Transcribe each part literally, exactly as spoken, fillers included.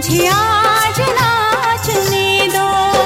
मुझे आज नाचने दो।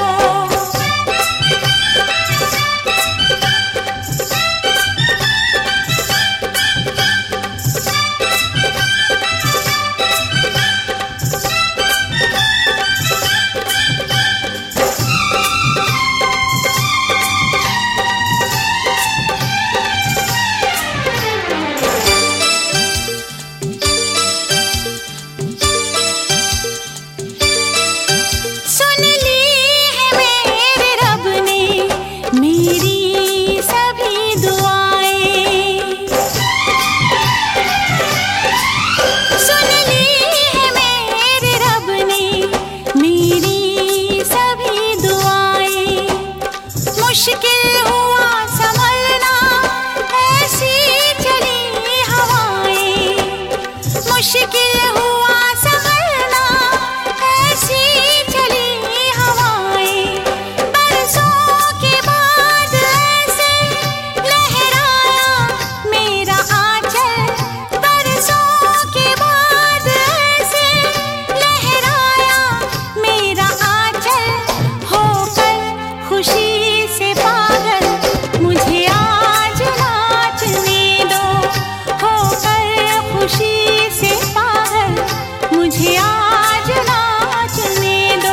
मुश्किल हुआ संभलना, ऐसी चली हवाएं। मुश्किल हुआ संभलना, ऐसी चली हवाएं। बरसों के बाद ऐसे लहराया मेरा आंचल। बरसों के बाद ऐसे लहराया मेरा आंचल। होकर खुशी से पागल मुझे आज नाचने दो। होकर खुशी से पागल मुझे आज नाचने दो।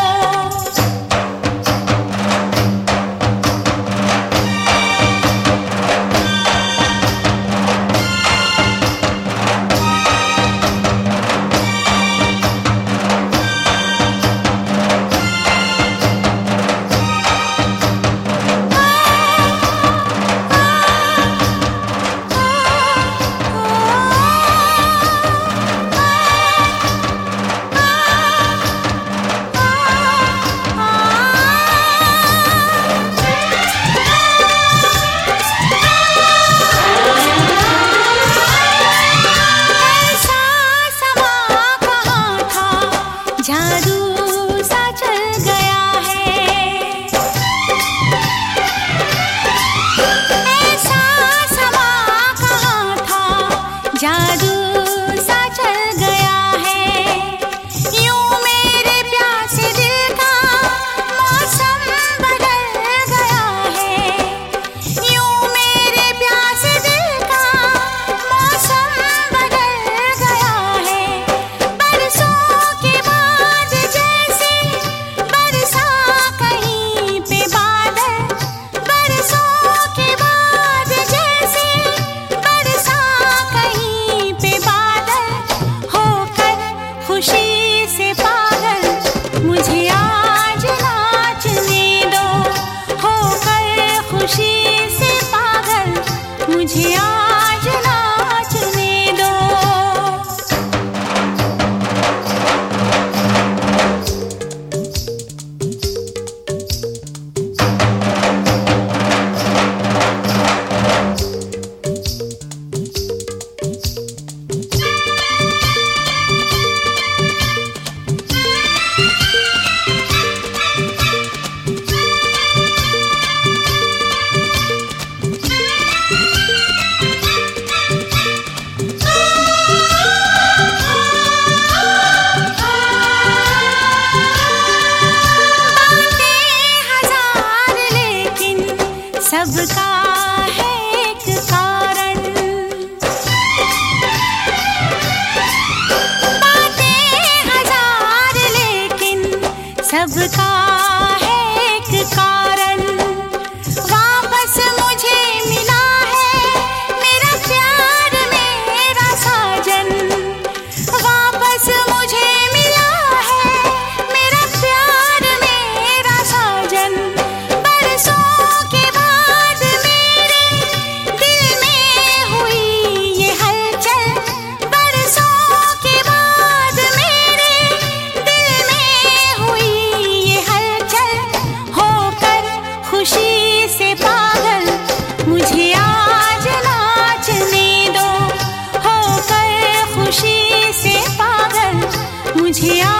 जादू सा चल गया है, ऐसा समा कहाँ था। जादू सा चल गया है। यूं मेरे प्यासे दिल का मौसम बदल गया है। यूं मेरे प्यासे दिल का मौसम बदल गया है। बरसों के खुशी से पागल मुझे आज नाचने दो। होकर खुशी से पागल मुझे आज नाचने दो। सबका है एक कारण, बातें हजार लेकिन सबका है एक कारण। वापस मुझे मिला है मेरा प्यार मेरा साजन। वापस मुझे मिला है मेरा प्यार मेरा साजन। बरसों के खुशी से पागल मुझे आज नाचने दो। होकर खुशी से पागल मुझे